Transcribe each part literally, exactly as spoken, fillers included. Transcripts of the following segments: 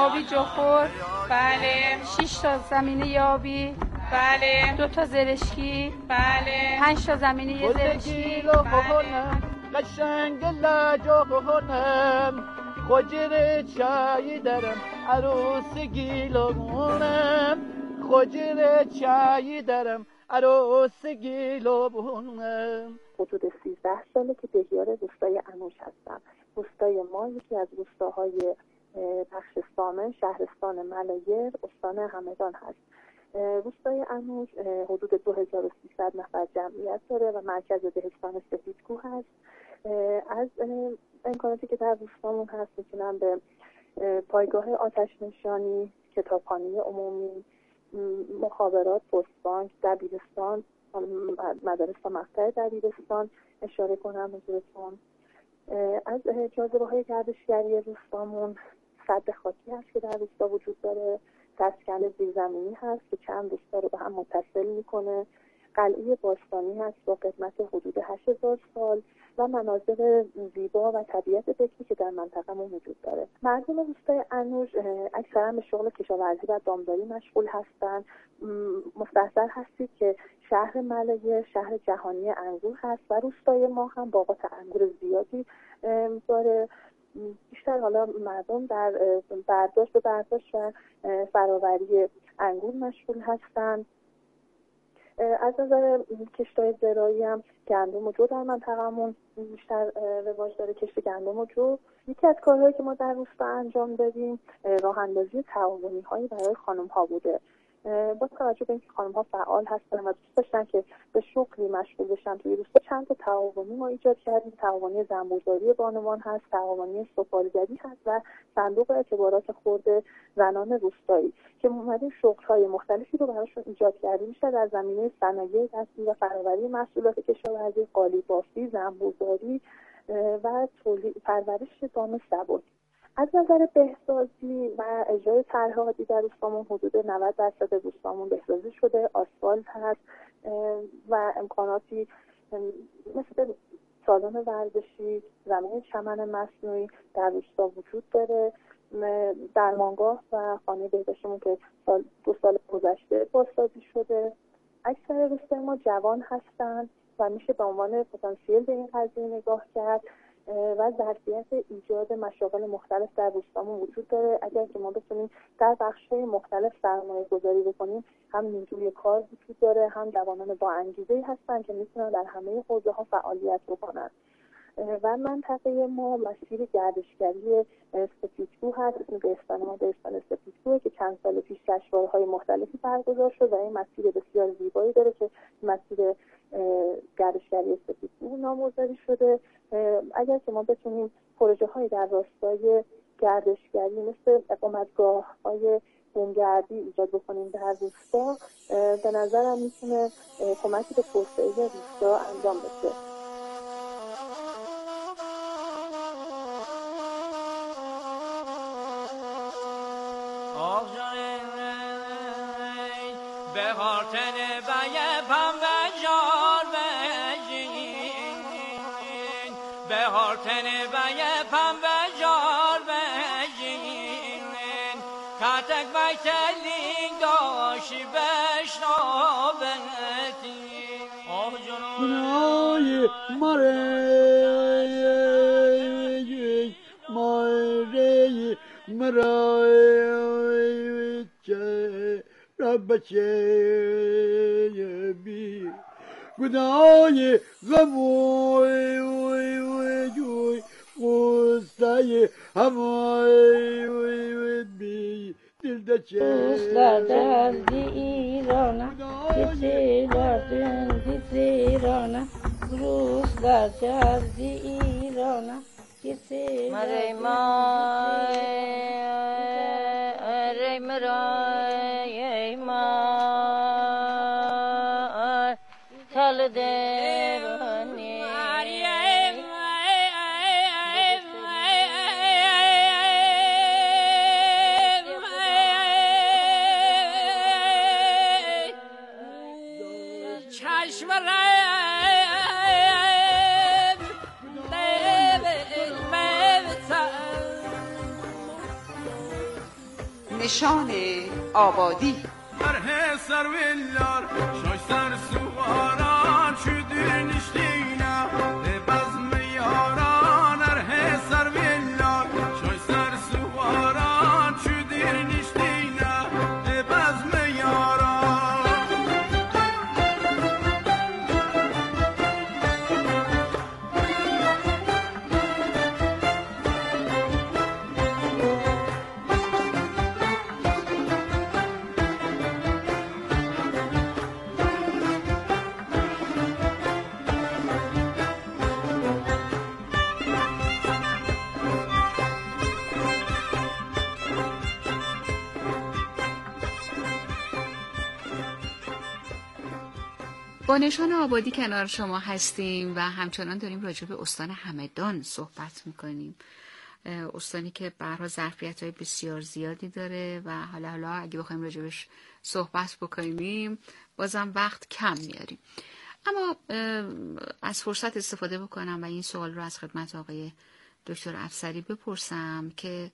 یابی جخور. بله. شش تا زمینه یابی. بله. دو تا زرشکی. بله. پنج تا زمینه زرشکی. بله. قشنگ لاجونم خجر چای درم عروس گیلونم خجر چای درم عروس گیلونم. حدود سیزده ساله که بهیار روستای انوش هستم. روستای ما یکی از روستاهای بخش سامن شهرستان ملایر استان همدان هست. روستای انوش حدود دو هزار و سیصد نفر جمعیت داره و مرکز دهستان سفیدکوه هست. از امکاناتی که در روستامون هست میتونم به پایگاه آتش نشانی، کتابخانه عمومی، مخابرات، پست بانک، دبیرستان، مدارس و مقطع دبیرستان اشاره کنم حضورتون. از جاذبه‌های گردشگری روستامون سد خاکی هست که در روستا وجود داره، مسکن زیرزمینی هست که چند روستا رو به هم متصل میکنه، قلعه باستانی هست با قدمت حدود هشت هزار سال و مناظر زیبا و طبیعت بکری که در منطقه‌مون وجود داره. مردم روستای انوش اکثرا به شغل کشاورزی و دامداری مشغول هستند. مستحضر هستید که شهر ملایر شهر جهانی انگور هست و روستای ما هم باغات انگور زیادی داره. بیشتر حالا مردم در برداشت به برداشت و فراوری انگور مشغول هستند. از نظر کشت‌های زراعی هم گندم و جو در منطقه‌مون بیشتر رواج داره، کشت گندم و جو. یکی از کارهایی که ما در روستا انجام دادیم راه اندازی تعاونی‌هایی برای خانم‌ها بوده. با توجه به اینکه خانم‌ها فعال هستن و دوست داشتن که به شغلی مشغول بشن توی روستا، چند تا تعاونی ما ایجاد کردیم. تعاونی زنبورداری بانوان هست، تعاونی سفالگری هست و صندوق اعتبارات خرد زنان روستایی که اومدیم شغل‌های مختلفی رو براشون ایجاد کردیم، بیشتر در زمینه صنایع دستی و فرآوری محصولات کشاورزی، قالی‌بافی، زنبورداری و تولید پرورش دام سبک. از نظر بهسازی و اجرای طرح‌های در روستامون حدود نود درصد روستامون بهسازی شده، آسفالت هست و امکاناتی مثل سالن ورزشی، زمین چمن مصنوعی در روستا وجود داره. درمانگاه و خانه بهداشتمون که سال دو سال گذشته بازسازی شده. اکثر روستای ما جوان هستند و میشه به عنوان پتانسیل به این قضیه نگاه کرد و ظرفیت ایجاد مشاغل مختلف در روستامون وجود داره. اگر که ما بتونیم در بخش‌های مختلف سرمایه گذاری بکنیم، هم نیروی کار وجود داره، هم جوانان با انگیزه‌ای هستن که میتونن در همه حوزه‌ها فعالیت بکنن. و منطقه ما مسیر گردشگری سفیدکوه هست، اسم دهستان ما دهستان سفیدکوه که چند سال پیش جشنواره‌های مختلفی برگزار شد و این مسیر بسیار زیبایی داره که مسیر گردشگری سفیدکوه نامگذاری شده. اگر که ما بتونیم پروژه‌های در راستای گردشگری مثل اقامتگاه‌های بومگردی ایجاد بکنیم در روستا، به نظرم میتونه کمکی به توسعه روستا انجام بشه. منای مرای مرای مرای چه ربچه بی گنای غموی وی وی جوی قصه همای وی وی بی روزlar derdi İran'a, geceler döndü Zeyran'a. Ruslar derdi İran'a, geceler Maray maray maray maray tal devani. نشان آبادی. با نشان آبادی کنار شما هستیم و همچنان داریم راجع به استان همدان صحبت میکنیم. استانی که به هر حال ظرفیت‌های بسیار زیادی داره و حالا حالا اگه بخوایم راجعش صحبت بکنیم بازم وقت کم میاریم. اما از فرصت استفاده بکنم و این سوال رو از خدمت آقای دکتر افسری بپرسم که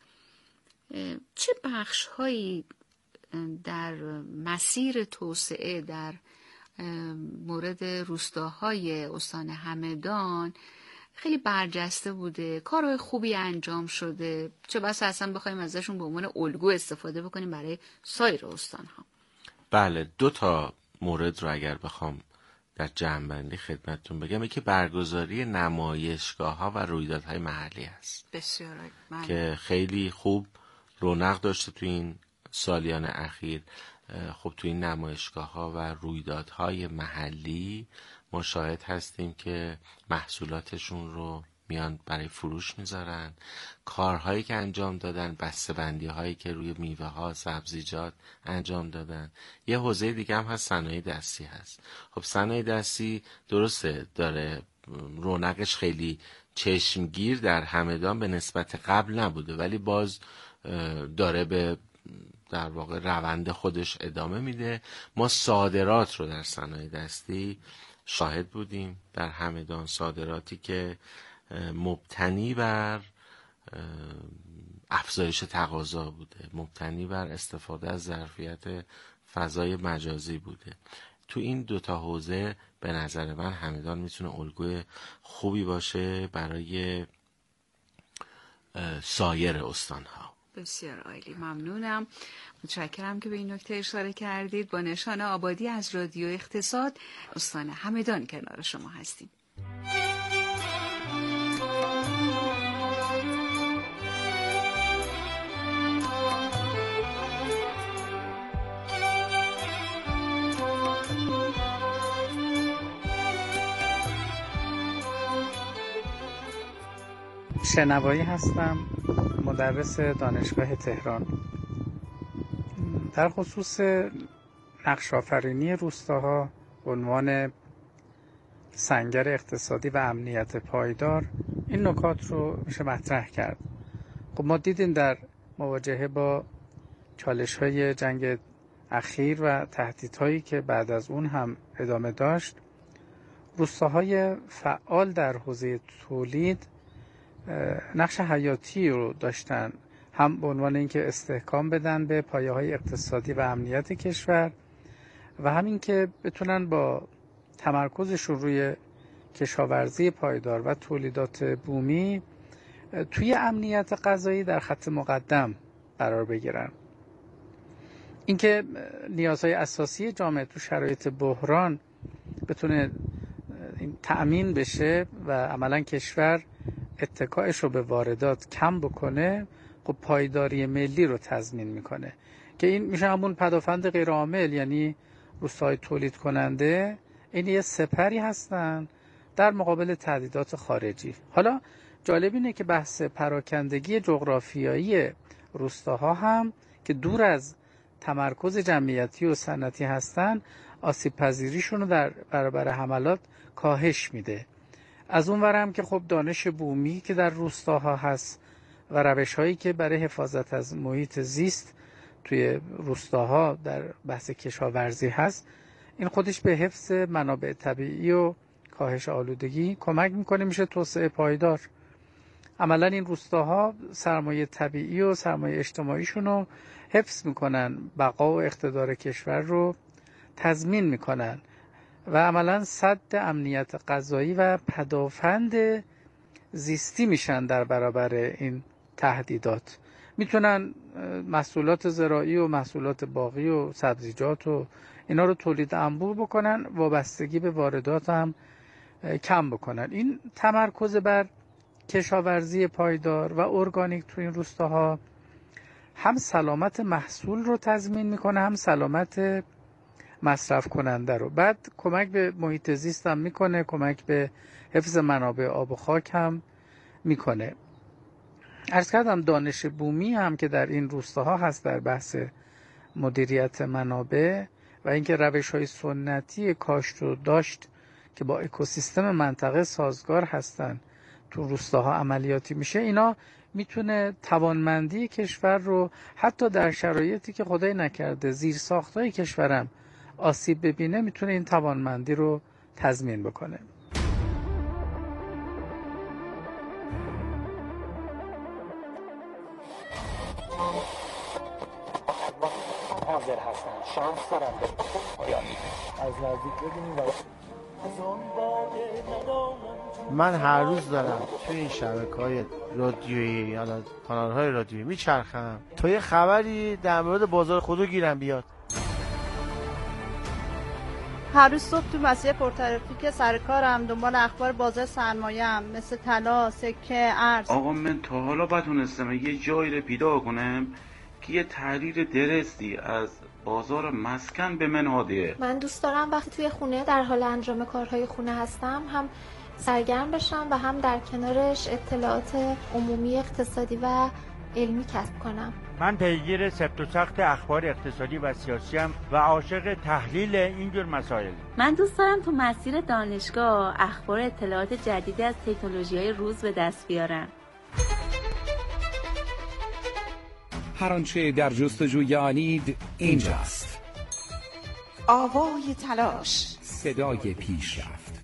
چه بخش‌هایی در مسیر توسعه در مورد روستاهای استان همدان خیلی برجسته بوده، کارهای خوبی انجام شده، چه بسا اصلا بخوایم ازشون به عنوان الگو استفاده بکنیم برای سایر استانها. بله، دو تا مورد رو اگر بخوام در جمع‌بندی خدمتتون بگم، یکی برگزاری نمایشگاه‌ها و رویدادهای محلی است. بسیار عالی. که خیلی خوب رونق داشته تو این سالیان اخیر. خب تو این نمایشگاه‌ها و رویدادهای محلی ما شاهد هستیم که محصولاتشون رو میان برای فروش میذارن، کارهایی که انجام دادن، بسته‌بندی هایی که روی میوه ها، سبزیجات انجام دادن. یه حوزه دیگه هم هست، صنایع دستی هست. خب صنایع دستی درسته داره رونقش خیلی چشمگیر در همدان به نسبت قبل نبوده، ولی باز داره به در واقع روند خودش ادامه میده. ما صادرات رو در صنایع دستی شاهد بودیم در همدان، صادراتی که مبتنی بر افزایش تقاضا بوده، مبتنی بر استفاده از ظرفیت فضای مجازی بوده. تو این دوتا حوزه به نظر من همدان میتونه الگوی خوبی باشه برای سایر استانها. بسیار عالی، ممنونم، متشکرم که به این نکته اشاره کردید. با نشان آبادی از رادیو اقتصاد استان همدان کنار شما هستیم. شنوایی هستم، مدرس دانشگاه تهران. در خصوص نقش آفرینی روستاها به عنوان سنگر اقتصادی و امنیت پایدار این نکات رو میشه مطرح کرد. خب ما دیدیم در مواجهه با چالش‌های جنگ اخیر و تهدیدهایی که بعد از اون هم ادامه داشت، روستاهای فعال در حوزه تولید نقش حیاتی رو داشتن، هم به عنوان اینکه استحکام بدن به پایه‌های اقتصادی و امنیت کشور و همین که بتونن با تمرکزشون روی کشاورزی پایدار و تولیدات بومی توی امنیت غذایی در خط مقدم قرار بگیرن. اینکه نیازهای اساسی جامعه تو شرایط بحران بتونه تأمین بشه و عملاً کشور اتکایش رو به واردات کم بکنه، خب پایداری ملی رو تضمین میکنه که این میشه همون پدافند غیرعامل، یعنی روستاهای تولید کننده این یه سپری هستن در مقابل تهدیدات خارجی. حالا جالب اینه که بحث پراکندگی جغرافیایی روستاها هم که دور از تمرکز جمعیتی و صنعتی هستن، آسیب پذیریشون رو در برابر حملات کاهش میده. از اون ور هم که خب دانش بومی که در روستاها هست و روش هایی که برای حفاظت از محیط زیست توی روستاها در بحث کشاورزی هست، این خودش به حفظ منابع طبیعی و کاهش آلودگی کمک میکنه، میشه توسعه پایدار. عملا این روستاها سرمایه طبیعی و سرمایه اجتماعیشون رو حفظ میکنن، بقا و اقتدار کشور رو تضمین میکنن و عملا سد امنیت غذایی و پدافند زیستی میشن در برابر این تهدیدات. میتونن محصولات زراعی و محصولات باغی و سبزیجات و اینا رو تولید انبوه بکنن، وابستگی به واردات هم کم بکنن. این تمرکز بر کشاورزی پایدار و ارگانیک تو این روستاها هم سلامت محصول رو تضمین میکنه، هم سلامت مصرف کننده رو. بعد کمک به محیط زیست هم میکنه، کمک به حفظ منابع آب و خاک هم میکنه. عرض کردم دانش بومی هم که در این روستاها هست در بحث مدیریت منابع و اینکه روش‌های سنتی کاشت و داشت که با اکوسیستم منطقه سازگار هستن تو روستاها عملیاتی میشه. اینا میتونه توانمندی کشور رو حتی در شرایطی که خدای نکرده زیرساخت‌های کشورم آسیب ببینه، میتونه این توانمندی رو تضمین بکنه. حاضر هستن، شانس دارم از نزدیک ببینیم. من هر روز دارم توی این شبکه‌های رادیویی یا کانال‌های رادیویی میچرخم تا یه خبری در مورد بازار خودرو گیرم بیاد. هر روز صبح تو مسیر پرترافیک سر کارم دنبال اخبار بازار سرمایه‌ام مثل طلا، سکه، ارز. آقا من تا حالا بتونستم یه جایی رو پیدا کنم که یه تحلیل درستی از بازار مسکن به من هادیه. من دوست دارم وقتی توی خونه در حال انجام کارهای خونه هستم هم سرگرم بشم و هم در کنارش اطلاعات عمومی اقتصادی و علمی کسب کنم. من پیگیر سفت و سخت اخبار اقتصادی و سیاسی ام و عاشق تحلیل اینجور مسائل. من دوست دارم تو مسیر دانشگاه اخبار اطلاعات جدیدی از تکنولوژی‌های روز به دست بیارم. هر آنچه در جستجوی آنید اینجاست. آوای تلاش، صدای پیشرفت.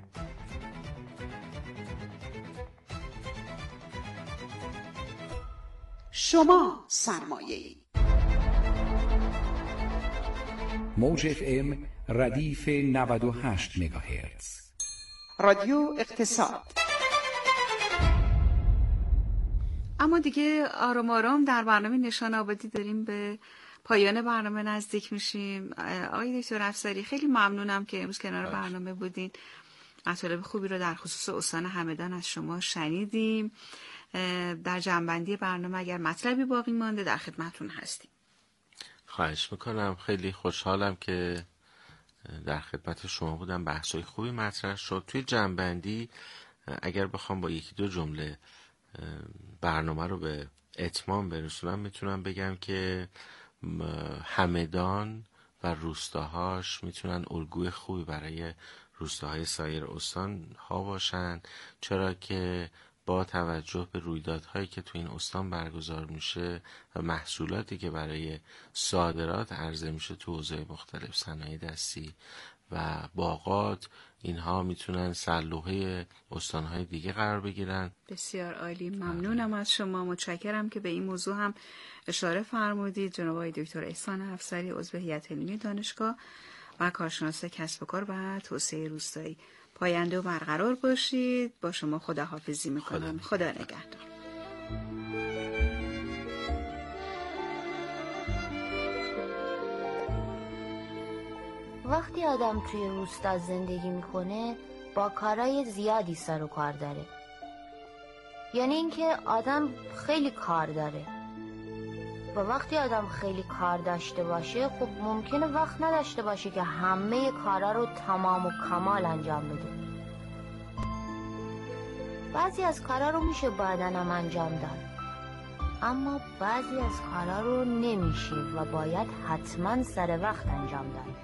شما سرمایه‌ای. موج اف ام ردیف نود و هشت مگاهرتز. رادیو اقتصاد. اما دیگه آرام آرام در برنامه نشان آبادی داریم به پایان برنامه نزدیک میشیم. آقای دکتر افسری خیلی ممنونم که امروز کنار برنامه بودین. مطالب خوبی رو در خصوص استان همدان از شما شنیدیم. در جنبندی برنامه اگر مطلبی باقی مانده در خدمتتون هستیم. خواهش میکنم. خیلی خوشحالم که در خدمت شما بودم. بحثای خوبی مطرح شد. توی جنبندی اگر بخوام با یکی دو جمله برنامه رو به اتمام برسونم، میتونم بگم که همدان و روستاهاش میتونن الگوی خوبی برای روستاهای سایر استان ها باشن، چرا که با توجه به رویدادهایی که تو این استان برگزار میشه و محصولاتی که برای صادرات عرضه میشه تو حوزه‌های مختلف، صنایع دستی و باغات، اینها میتونن سرلوحه استانهای دیگه قرار بگیرن. بسیار عالی، ممنونم از شما. متشکرم که به این موضوع هم اشاره فرمودید. جناب آقای دکتر احسان افسری، عضو هیئت علمی دانشگاه و کارشناس کسب و کار و توسعه روستایی. پاینده و برقرار باشید. با شما خداحافظی میکنم. خدا, خدا نگهدار. وقتی آدم توی روستا زندگی میکنه با کارهای زیادی سر و کار داره. یعنی اینکه آدم خیلی کار داره و وقتی آدم خیلی کار داشته باشه خب ممکنه وقت نداشته باشه که همه کارا رو تمام و کمال انجام بده. بعضی از کارا رو میشه بعداً هم انجام داد، اما بعضی از کارا رو نمیشه و باید حتما سر وقت انجام داد.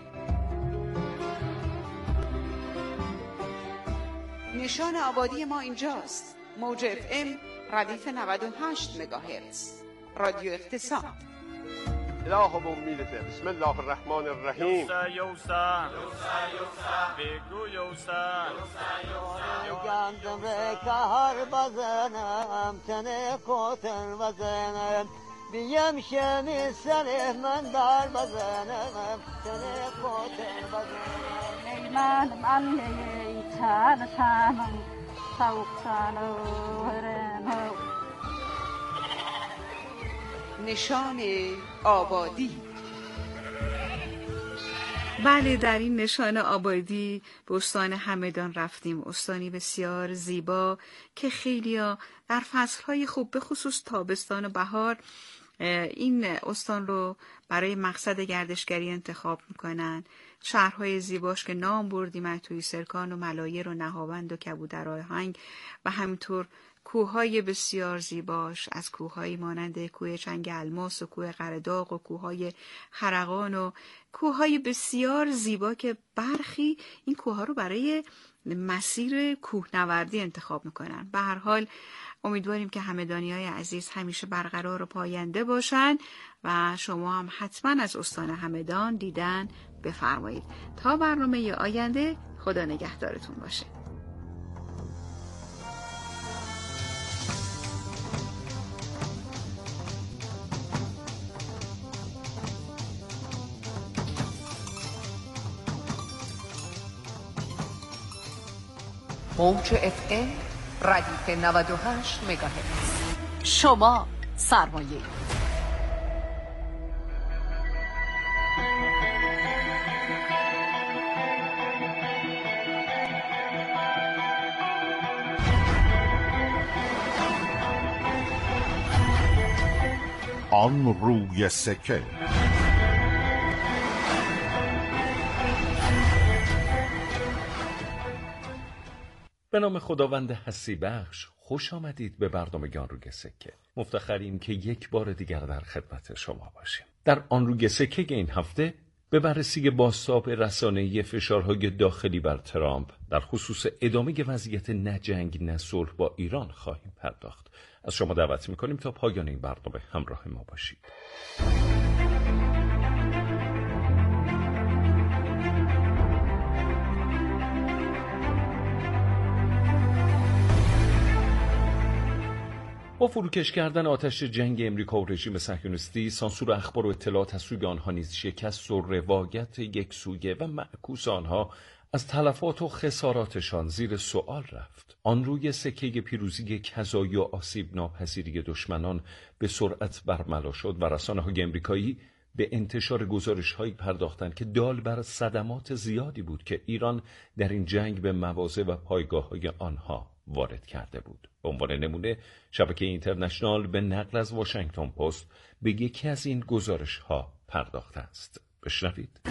نشان آبادی ما اینجاست. موج اف ام ردیف نود و هشت مگاهرتز. رادیو اقتصاد. الهمون میرسه. بسم الله الرحمن الرحیم. یوسا یوسا یوسا بگو یوسا گندم کار بزنم تنه کوتن بزنم بیم شمی سر من دار بزنم تنه کوتن بزنم ای من من ای تن تنم سوکتن و نشان آبادی. بله، در این نشان آبادی به استان همدان رفتیم. استانی بسیار زیبا که خیلیا در فصلهای خوب به خصوص تابستان و بهار این استان رو برای مقصد گردشگری انتخاب میکنن. شهرهای زیباش که نام بردیم توی سرکان و ملایر و نهاوند و کبودرآهنگ و همینطور کوههای بسیار زیباش، از کوههای مانند کوه چنگ الماس و کوه قرداغ و کوههای خرقان و کوههای بسیار زیبا که برخی این کوهها رو برای مسیر کوهنوردی انتخاب میکنن. به هر حال امیدواریم که همدانیای عزیز همیشه برقرار و پاینده باشن و شما هم حتما از استان همدان دیدن بفرمایید. تا برنامه آینده، خدا نگهدارتون باشه. موج اف ام ردیف نود و هشت مگاهرتز. شما سرمایه. آن روی سکه. به نام خداوند هستی بخش، خوش آمدید به برنامه آن روی سکه. مفتخریم که یک بار دیگر در خدمت شما باشیم. در آن روی سکه این هفته به بررسی بازتاب رسانه‌ای فشارهای داخلی بر ترامپ در خصوص ادامه وضعیت نه جنگ نه صلح با ایران خواهیم پرداخت. از شما دعوت می‌کنیم تا پایان این برنامه همراه ما باشید. با فروکش کردن آتش جنگ امریکا و رژیم صهیونیستی، سانسور اخبار و اطلاعات از سوی آنها نیز شکست و روایت یکسویه و معکوس آنها از تلفات و خساراتشان زیر سوال رفت. آن روی سکه پیروزی کذایی و آسیب ناپذیری دشمنان به سرعت برملا شد و رسانه‌های امریکایی به انتشار گزارش‌هایی پرداختند که دال بر صدمات زیادی بود که ایران در این جنگ به مواضع و پایگاه‌های آنها وارد کرده بود. به عنوان نمونه، شبکه اینترنشنال به نقل از واشنگتن پست به یکی از این گزارش‌ها پرداخته است. بشنوید.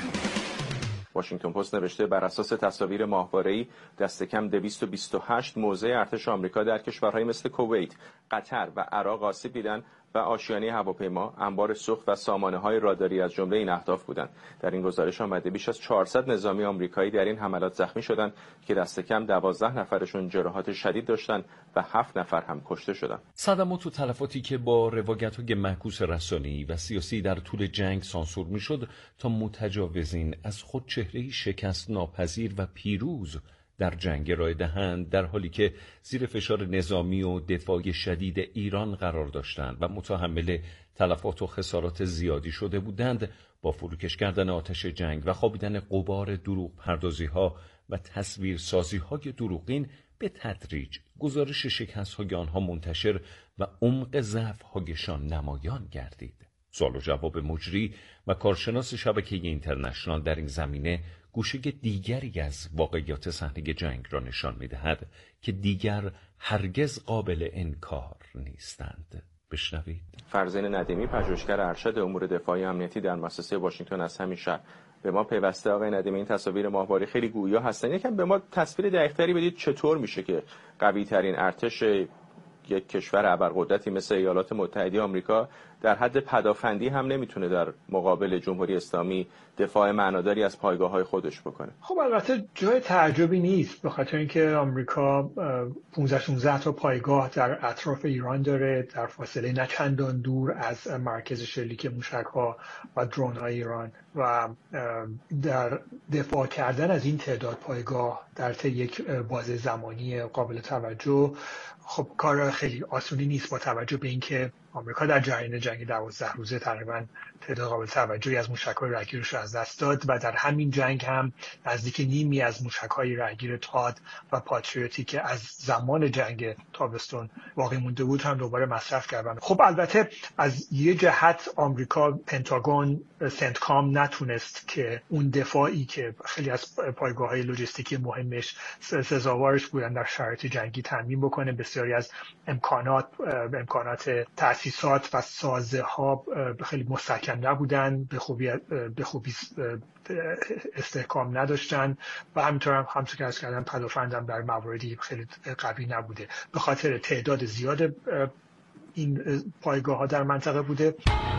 واشنگتن پست نوشته بر اساس تصاویر ماهواره‌ای دست کم دویست و بیست و هشت موضع ارتش آمریکا در کشورهای مثل کویت، قطر و عراق آسیب دیدند و آشیانه هواپیما، انبار سوخت و سامانه‌های راداری از جمله این اهداف بودند. در این گزارش آمده بیش از چهارصد نظامی آمریکایی در این حملات زخمی شدند که دست کم دوازده نفرشون جراحات شدید داشتند و هفت نفر هم کشته شدند. صدمات و تلفاتی که با روایت‌های معکوس رسانه‌ای و سیاسی در طول جنگ سانسور می‌شد تا متجاوزین از خود چهره‌ای شکست ناپذیر و پیروز در جنگ ارائه دهند، در حالی که زیر فشار نظامی و دفاعی شدید ایران قرار داشتند و متحمل تلفات و خسارات زیادی شده بودند، با فروکش کردن آتش جنگ و خوابیدن غبار دروغ پردازی ها و تصویر سازی های دروغین به تدریج گزارش شکست های آنها منتشر و عمق ضعف هایشان نمایان گردید. سوال و جواب مجری و کارشناس شبکه اینترنشنال در این زمینه گوشه دیگری از واقعیات صحنه جنگ را نشان می‌دهد که دیگر هرگز قابل انکار نیستند. بشنوید. فرزین ندیمی، پژوهشگر ارشد امور دفاعی امنیتی در مؤسسه واشنگتن از همین شهر، به ما پیوسته. آقای ندیمی، این تصاویر ماهواره خیلی گویا هستن، یکم به ما تصویر دقیق‌تری بدید چطور میشه که قوی ترین ارتش یک کشور ابرقدرتی مثل ایالات متحده آمریکا در حد پدافندی هم نمیتونه در مقابل جمهوری اسلامی دفاع معناداری از پایگاه‌های خودش بکنه؟ خب البته جای تعجبی نیست، به خاطر اینکه آمریکا پانزده شانزده تا پایگاه در اطراف ایران داره، در فاصله نه چندان دور از مرکز شلیک موشک‌ها و درون‌های ایران، و در دفاع کردن از این تعداد پایگاه در طی یک بازه زمانی قابل توجه خب کار خیلی آسونی نیست، با توجه به اینکه آمریکا در جریان جنگ دوازده روزه تقریبا تعداد قابل توجهی از موشک‌های رایگیرش رو از دست داد و در همین جنگ هم نزدیک نیمی از موشک‌های رایگیر تاد و پاتریوتی که از زمان جنگ تابستون باقی مونده بود هم دوباره مصرف کردن. خب البته از یه جهت آمریکا، پنتاگون، سنتکام نتونست که اون دفاعی که خیلی از پایگاه‌های لوجستیکی مهمش سزاوارش بودن در شرایط جنگی تامین بکنه. بسیاری از امکانات امکانات تأسیسات و سازه ها خیلی مستحکم نبودن، به خوبی به خوبی استحکام نداشتن و همینطور هم همونطور که عرض کردم پدافندم در مواردی خیلی قوی نبوده. به خاطر تعداد زیاد این پایگاه ها در منطقه بوده.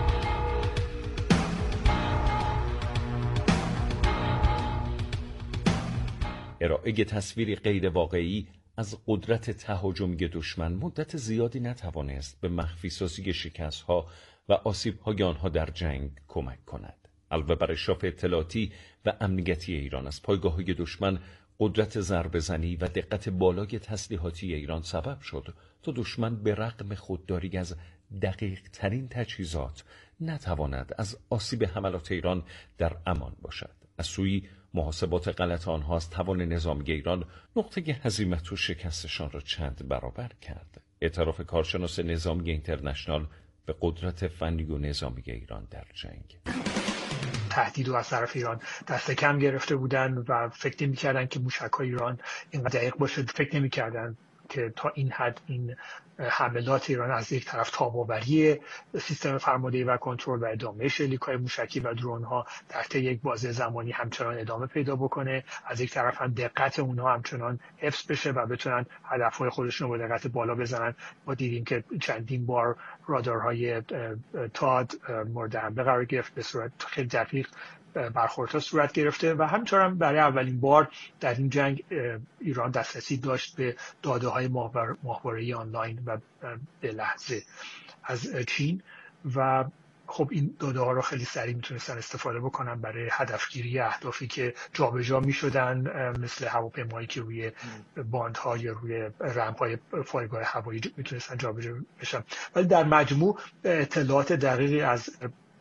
ارائه تصویری غیر واقعی از قدرت تهاجمی دشمن مدت زیادی نتوانست به مخفی سازی شکست‌ها و آسیب‌های آنها در جنگ کمک کند. علاوه بر اشراف اطلاعاتی و امنیتی ایران از پایگاه‌های دشمن، قدرت ضربه‌زنی و دقت بالای تسلیحاتی ایران سبب شد تا دشمن به رغم خودداری از دقیق‌ترین تجهیزات نتواند از آسیب حملات ایران در امان باشد. از سوی محاسبات غلط آنها از توان نظامی ایران نقطه هزیمت و شکستشان را چند برابر کرد. اعتراف کارشناس نظامی اینترنشنال به قدرت فنی و نظامی ایران در جنگ. تهدید و از طرف ایران دست کم گرفته بودن و فکر نمی‌کردن که موشک‌های ایران اینقدر دقیق باشه. فکر نمی‌کردن که تا این حد این حملات ایران از یک طرف تاب‌آوری سیستم فرماندهی و کنترل و ادامه شلیک‌های موشکی و درون‌ها در طی یک بازه زمانی همچنان ادامه پیدا بکنه، از یک طرف هم دقت اونها همچنان حفظ بشه و بتونن هدف‌های خودشون رو با دقت بالا بزنن. ما دیدیم که چندین بار رادارهای تاد مورد حمله قرار گرفت، به صورت خیلی دقیق برخوردها صورت گرفته و همینطور هم برای اولین بار در این جنگ ایران دسترسی داشت به داده‌های ماهواره‌ای آنلاین و به لحظه از چین و خب این داده ها رو خیلی سریع میتونستن استفاده بکنن برای هدفگیری اهدافی که جابجا میشدن، مثل هواپیمایی که روی باندها یا روی رمپ‌های پایگاه هوایی میتونستن جابجا بشن. ولی در مجموع اطلاعات دقیقی از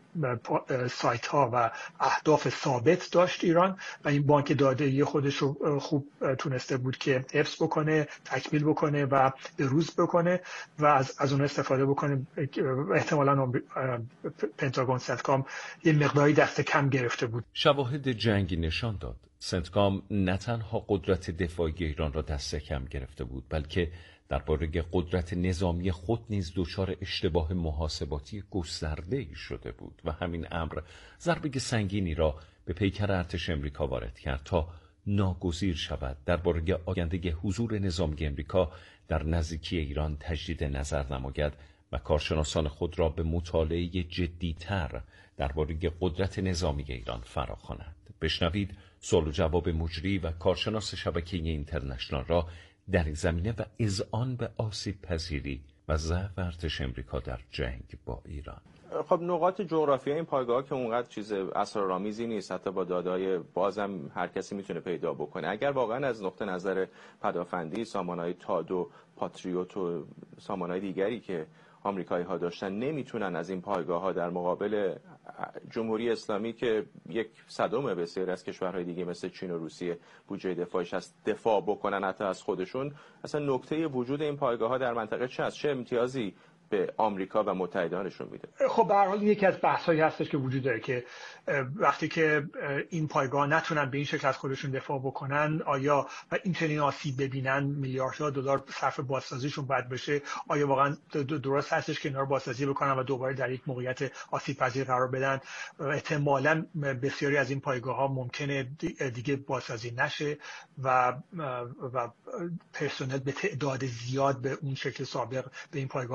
سایت ها و اهداف ثابت داشت ایران و این بانک داده‌ای خودش رو خوب تونسته بود که حفظ بکنه، تکمیل بکنه و به روز بکنه و از از اون استفاده بکنه. احتمالاً پنتاگون سنتکام یه مقداری دست کم گرفته بود. شواهد جنگی نشان داد سنتکام نه تنها قدرت دفاعی ایران را دست کم گرفته بود، بلکه درباره قدرت نظامی خود نیز دچار اشتباه محاسباتی گسترده‌ای شده بود و همین امر ضربه سنگینی را به پیکر ارتش امریکا وارد کرد تا ناگزیر شود درباره آینده حضور نظامی امریکا در نزدیکی ایران تجدید نظر نماید و کارشناسان خود را به مطالعه جدی‌تر درباره قدرت نظامی ایران فراخواند. بشنوید سوال و جواب مجری و کارشناس شبکه اینترنشنال را در این زمینه و اذعان به آسیب پذیری و ضعف ارتش امریکا در جنگ با ایران. خب نقاط جغرافیایی این پایگاه که اونقدر چیز اسرارآمیزی نیست، حتی با داده‌های بازم هر کسی میتونه پیدا بکنه. اگر واقعا از نقطه نظر پدافندی سامانه‌های تاد و پاتریوت و سامانه‌های دیگری که آمریکایی ها داشتن نمیتونن از این پایگاه ها در مقابل جمهوری اسلامی که یک صدم بسیار از کشورهای دیگه مثل چین و روسیه بودجه دفاعش هست دفاع بکنن حتی از خودشون، اصلا نکته وجود این پایگاه ها در منطقه چه است؟ چه امتیازی به آمریکا و متحدانشون میده؟ خب به هر حال یکی از بحث‌هایی هستش که وجود داره که وقتی که این پایگاه نتونن به این شکل از خودشون دفاع بکنن، آیا و این چنین آسیب ببینن میلیاردها دلار صرف بازسازیشون باید بشه، آیا واقعا درست هستش که اینا رو بازسازی بکنن و دوباره در یک موقعیت آسیب پذیر قرار بدن؟ احتمالاً بسیاری از این پایگاه‌ها ممکنه دیگه بازسازی نشه و و پرسنل به تعداد زیاد به اون شکل سابق به این پایگاه برنگرده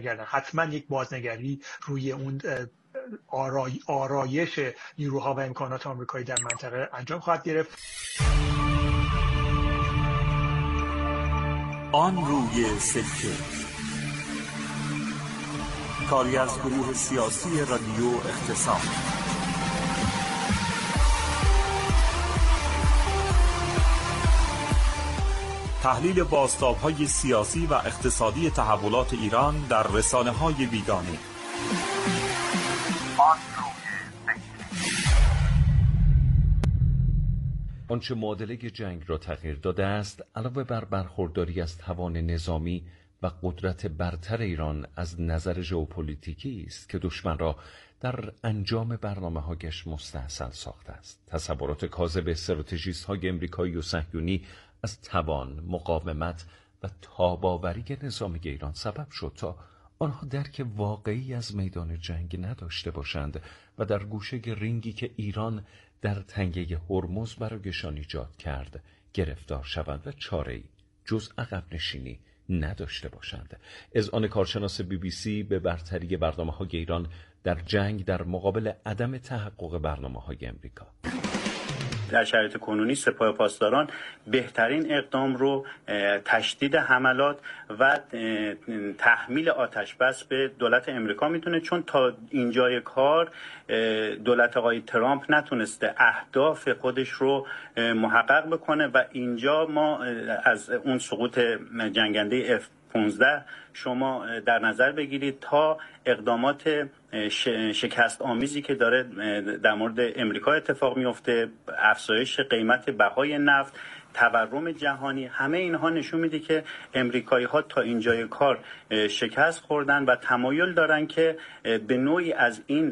برگردن. حتما یک بازنگری روی اون آرای آرایش نیروها و امکانات آمریکایی در منطقه انجام خواهد گرفت. آن روی سکه، کاری از گروه سیاسی رادیو اختصام. تحلیل بازتاب‌های سیاسی و اقتصادی تحولات ایران در رسانه‌های بیگانه. آنچه معادله جنگ را تغییر داده است، علاوه بر برخورداری از توان نظامی و قدرت برتر ایران از نظر ژئوپلیتیکی است که دشمن را در انجام برنامه‌هایش مستحصل ساخته است. تصورات کاذب استراتژیست‌های امریکایی و صهیونی از توان، مقاومت و تاباوری نظامی ایران سبب شد تا آنها درک واقعی از میدان جنگ نداشته باشند و در گوشه رینگی که ایران در تنگه هرمز برایشان ایجاد کرد گرفتار شوند و چاره‌ای جز عقب نشینی نداشته باشند. اذعان کارشناس بی بی سی به برتری برنامه‌های ایران در جنگ در مقابل عدم تحقق برنامه‌های امریکا. در شرایط کنونی سپاه پاسداران بهترین اقدام رو تشدید حملات و تحمیل آتش بس به دولت امریکا میتونه، چون تا اینجای کار دولت آقای ترامپ نتونسته اهداف خودش رو محقق بکنه و اینجا ما از اون سقوط جنگنده اف پانزده شما در نظر بگیرید تا اقدامات شکست آمیزی که داره در مورد امریکا اتفاق میفته، افزایش قیمت بهای نفت، تورم جهانی، همه اینها نشون میده که امریکایی ها تا اینجای کار شکست خوردن و تمایل دارن که به نوعی از این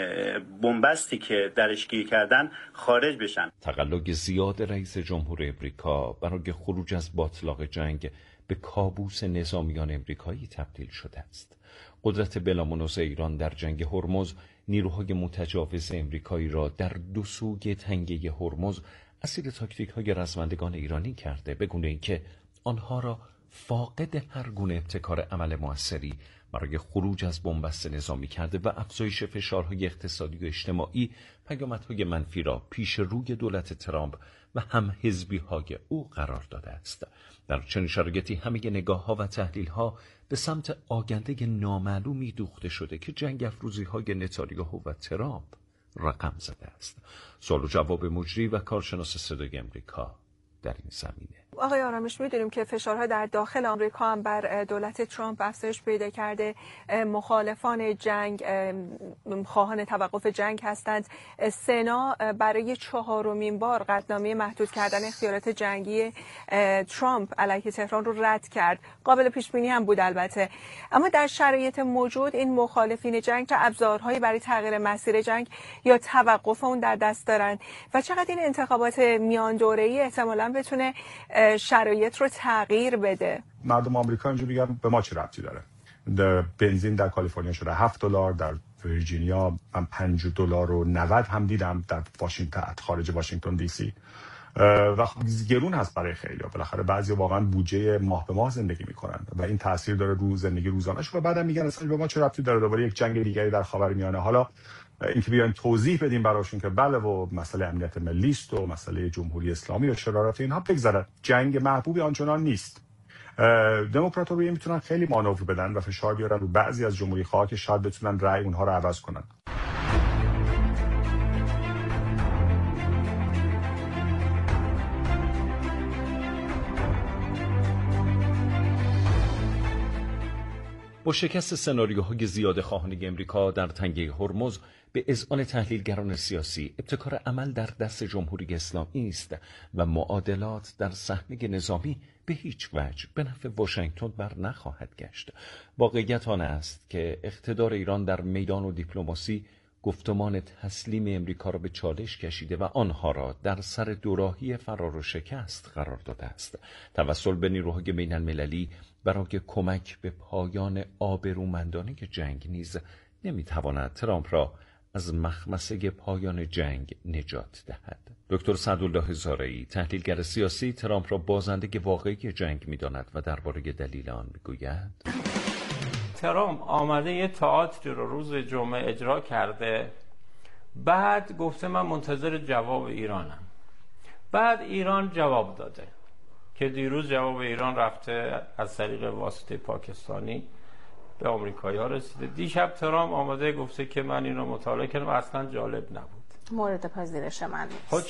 بنبستی که درش گیر کردن خارج بشن. تقلق زیاد رئیس جمهور امریکا برای خروج از باتلاق جنگ به کابوس نظامیان امریکایی تبدیل شده است. قدرت بلامنازع ایران در جنگ هرمز نیروهای متجاوز امریکایی را در دو سوی تنگه هرمز اسیر تاکتیک های رزمندگان ایرانی کرده، به گونه اینکه آنها را فاقد هر گونه ابتکار عمل موثری برای خروج از بنبست نظامی کرده و افزایش فشارهای اقتصادی و اجتماعی پیامدهای منفی را پیش روی دولت ترامپ و هم حزبی های او قرار داده است. در چنین شرایطی همه نگاه ها و تحلیل ها به سمت آینده نامعلومی دوخته شده که جنگ افروزی های نتانیاهو و ترامپ رقم زده است. سوال و جواب مجری و کارشناس صدای امریکا در این زمینه. آقای آرامش، می‌دونیم که فشارها در داخل آمریکا هم بر دولت ترامپ افزایش پیدا کرده. مخالفان جنگ خواهان توقف جنگ هستند. سنا برای چهارمین بار قطعنامه محدود کردن اختیارات جنگی ترامپ علیه تهران رو رد کرد. قابل پیش بینی هم بود البته. اما در شرایط موجود این مخالفین جنگ چه ابزارهایی برای تغییر مسیر جنگ یا توقف اون در دست دارن و چقدر این انتخابات میان دوره‌ای احتمالاً بتونه شرایط رو تغییر بده؟ مردم آمریکا اینجوری میگن به ما چه ربطی داره؟ در بنزین در کالیفرنیا شده هفت دلار، در ویرجینیا من پنج دلار و نود هم دیدم، در واشنگتن خارج واشنگتن دی سی و گرون هست برای خیلی‌ها. بالاخره بعضی واقعا بودجه ماه به ماه زندگی میکنن و این تاثیر داره رو زندگی روزانه‌شون و بعدم میگن اصلا به ما چه ربطی داره، دوباره یک جنگ دیگری در خاورمیانه. حالا اینکه بیاین توضیح بدیم براشون که بله و مسئله امنیت ملی است و مسئله جمهوری اسلامی و شرارت اینها بگذره، جنگ محبوبی آنچنان نیست. دموکرات‌ها روی میتونن خیلی مانور بدن و فشار بیارن رو بعضی از جمهوری خواها که شاید بتونن رأی اونها رو عوض کنن. با شکست سناریوهای زیاد خواهان امریکا در تنگه هرمز به اذعان تحلیلگران سیاسی، ابتکار عمل در دست جمهوری اسلامی است و معادلات در صحنه نظامی به هیچ وجه به نفع واشنگتن بر نخواهد گشت. واقعیت آن است که اقتدار ایران در میدان و دیپلماسی گفتمان تسلیم امریکا را به چالش کشیده و آنها را در سر دوراهی فرار و شکست قرار داده است. توسل به نیروهای بین المللی برای کمک به پایان آبرومندانه جنگ نیز نمیتواند ترامپ را از مخمسه پایان جنگ نجات دهد. دکتر سعدالله هزاره‌ای، تحلیلگر سیاسی، ترامپ را بازنده واقعی جنگ می‌داند و درباره دلیل آن می‌گوید: ترامپ آمده یه تئاتری رو روز جمعه اجرا کرده، بعد گفته من منتظر جواب ایرانم. بعد ایران جواب داده که دیروز جواب ایران رفته از طریق واسطه پاکستانی به آمریکایی‌ها رسیده. دیشب ترامپ آمده گفته که من اینو مطالعه کردم، اصلا جالب نبود. مورد پذیرش من نیست. خب